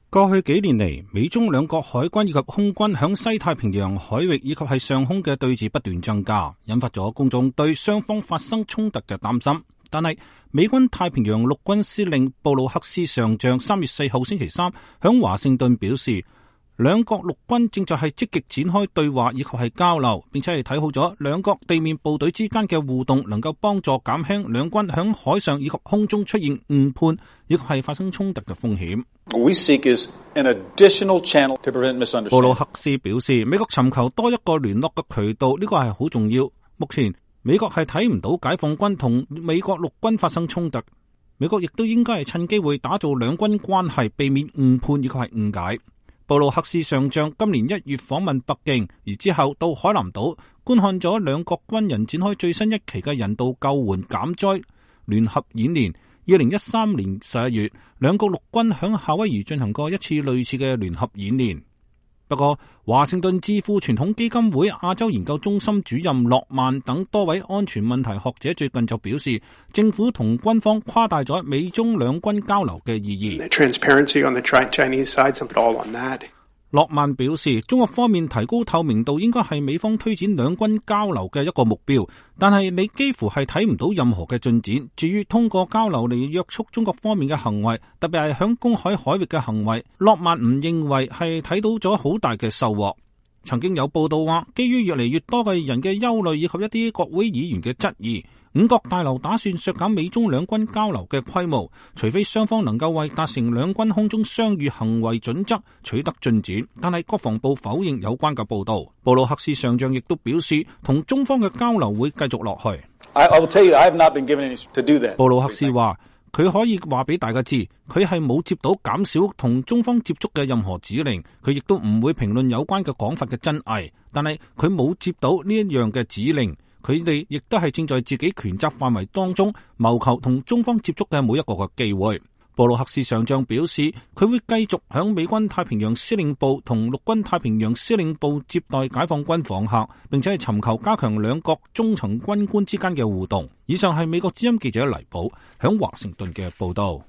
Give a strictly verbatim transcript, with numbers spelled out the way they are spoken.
過去幾年嚟，美中兩國海軍以及空軍響西太平洋海域以及係上空嘅對峙不斷增加，引發咗公眾對雙方發生衝突嘅擔心。但係美軍太平洋陸軍司令布魯克斯上將三月四號星期三響華盛頓表示，兩國陸軍正在係積極展開對話以及係交流，並且係睇好咗兩國地面部隊之間嘅互動能夠幫助減輕兩軍響海上以及空中出現誤判以及係發生衝突嘅風險。 We seek is an additional channel to prevent misunderstanding. 布魯克斯表示，美國尋求多一個聯絡嘅渠道，呢個係好重要。目前美國係睇唔到解放軍同美國陸軍發生衝突，美國亦都應該係趁機會打造兩軍關係，避免誤判以及係誤解。布魯克斯上將今年一月訪問北京，而之後到海南島觀看咗兩國軍人展開最新一期嘅人道救援減災聯合演練。二零一三年十一月，兩國陸軍響夏威夷進行過一次類似嘅聯合演練。不過，華盛頓智庫傳統基金會亞洲研究中心主任諾曼等多位安全問題學者最近就表示，政府同軍方誇大咗美中兩軍交流嘅意義。諾曼表示，中國方面提高透明度應該係美方推展兩軍交流嘅一個目標，但係你幾乎係睇唔到任何嘅進展。至於通過交流嚟約束中國方面嘅行為，特別係響公海海域嘅行為，諾曼唔認為係睇到咗好大嘅收穫。曾經有報道話，基於越嚟越多嘅人嘅憂慮以及一啲國會議員嘅質疑，五角大樓打算削減美中兩軍交流嘅規模，除非雙方能夠為達成兩軍空中相遇行為準則取得進展。但係國防部否認有關嘅報道。布魯克斯上將亦都表示，同中方嘅交流會繼續落去。 I will tell you, I have not been given any to do that. 布魯克斯話，佢可以話俾大家知，佢係冇接到減少同中方接觸嘅任何指令，佢亦都唔會評論有關嘅講法嘅真偽。但係佢冇接到呢一樣嘅指令，佢哋亦都係正在自己權責範圍當中謀求同中方接觸嘅每一個嘅機會。布魯克斯上將表示，佢會繼續響美軍太平洋司令部同陸軍太平洋司令部接待解放軍訪客，並且係尋求加強兩國中層軍官之間嘅互動。以上係美國之音記者黎寶響華盛頓嘅報道。